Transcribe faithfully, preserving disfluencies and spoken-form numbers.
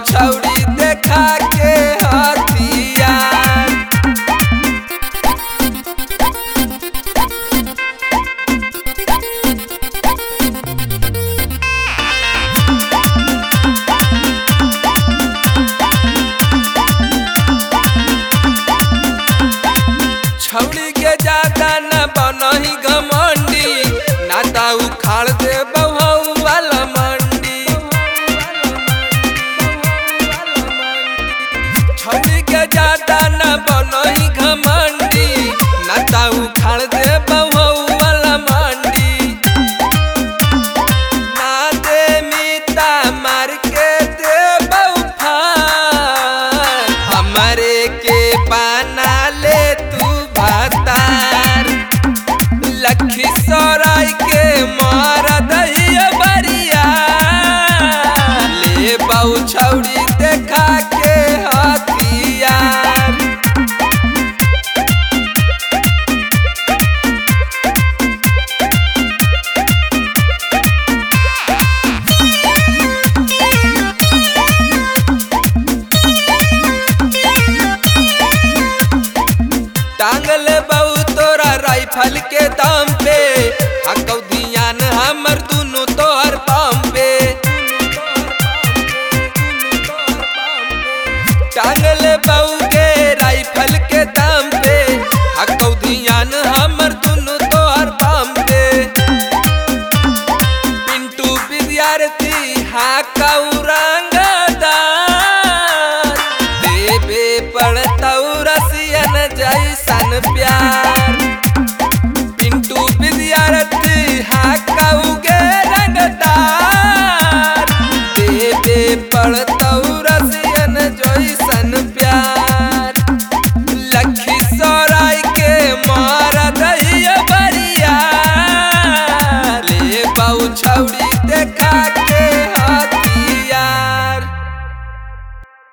छौड़ी देखा के हथियार। छौड़ी के ज्यादा न बनही घमंडी, नाता उखाड़ दे बहु वाला मंडी। छौड़ी के ज्यादा न बनही घमंडी, नाता उखाड़ दे बहु वाला मंडी। ना दे मीता मार के दे बहु फान, हमारे के बना ले तू भतार। लखीसराय के मार दहिया बरिया, ले बहु छौड़ी देखा के हथियार। टांगल बहु तोरा राइफल के दाम पे, हकौ धियान हमर दुनु तोहर पाम पे। टांगल बहु के राइफल के दाम पे, हकौ धियान हमर दुनु तोहर पाम पे। पिंटू विद्यार्थी हाकौ रंगदार, देवे पड़तौ रसियन जैसन प्यार।